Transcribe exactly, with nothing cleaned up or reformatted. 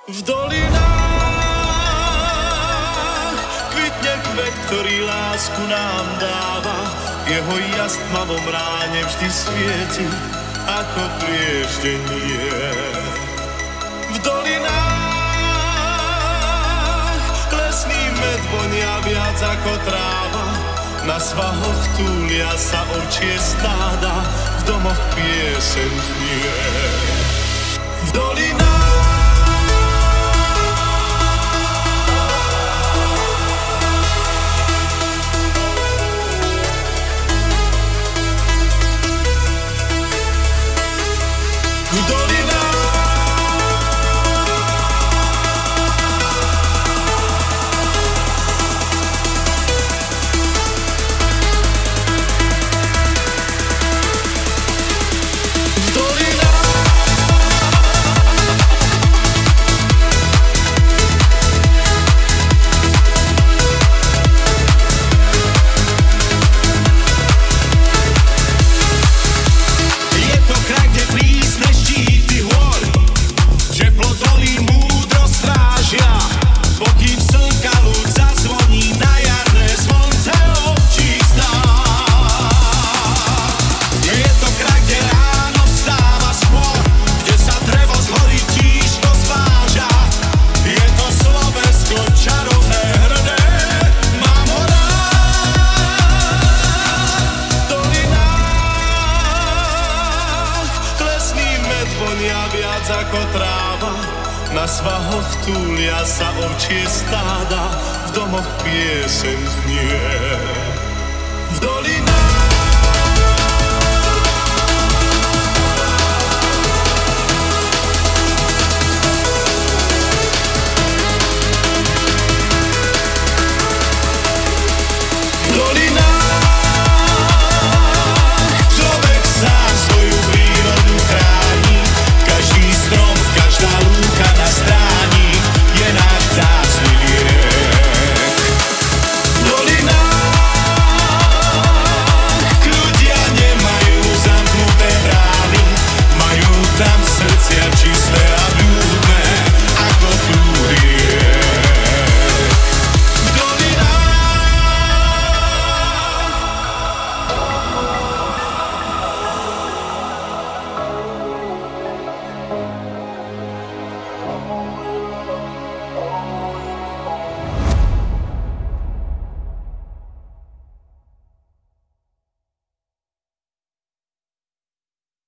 V dolinách kvitne kvet, ktorý lásku nám dáva. Jeho jas v tmavom ráne vždy svieti ako prieždenie. V dolinách lesný med vonia viac ako tráva. Na svahoch túlia sa ovčie stáda, v domoch pieseň znie. V dolinách ako tráva, na svahoch túlia sa ovčie stáda, v domoch pieseň znie. V dolinách